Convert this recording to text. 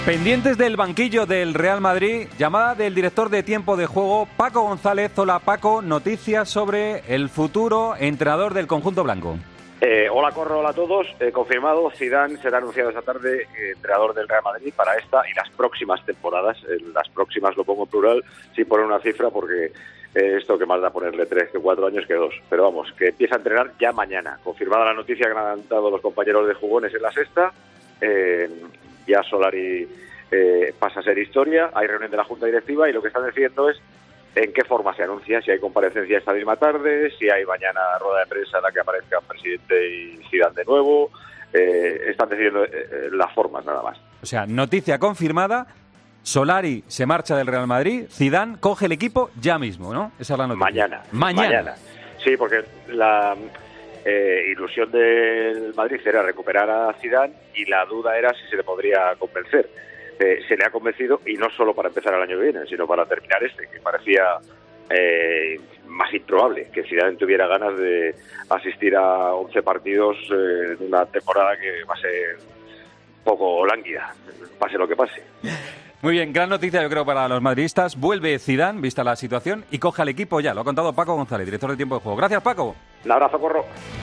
Pendientes del banquillo del Real Madrid, llamada del director de tiempo de juego, Paco González. Hola Paco, noticias sobre el futuro entrenador del conjunto blanco. Hola Corro, hola a todos. Confirmado, Zidane será anunciado esta tarde entrenador del Real Madrid para esta y las próximas temporadas. Las próximas lo pongo en plural, sin poner una cifra, porque esto que más da ponerle 3 que 4 años que 2. Pero vamos, que empieza a entrenar ya mañana. Confirmada la noticia que han dado los compañeros de Jugones en la Sexta. Ya Solari pasa a ser historia. Hay reunión de la Junta Directiva y lo que están decidiendo es en qué forma se anuncia, si hay comparecencia esta misma tarde, si hay mañana rueda de prensa en la que aparezcan presidente y Zidane de nuevo. Están decidiendo las formas nada más. O sea, noticia confirmada, Solari se marcha del Real Madrid, Zidane coge el equipo ya mismo, ¿no? Esa es la noticia. Mañana. Sí, porque la ilusión del Madrid era recuperar a Zidane y la duda era si se le podría convencer. Se le ha convencido, y no solo para empezar el año que viene, sino para terminar que parecía más improbable que Zidane tuviera ganas de asistir a 11 partidos en una temporada que va a ser un poco lánguida, pase lo que pase. Muy bien, gran noticia yo creo para los madridistas. Vuelve Zidane, vista la situación, y coge al equipo ya. Lo ha contado Paco González, director de tiempo de juego. Gracias, Paco. Un abrazo, Corro.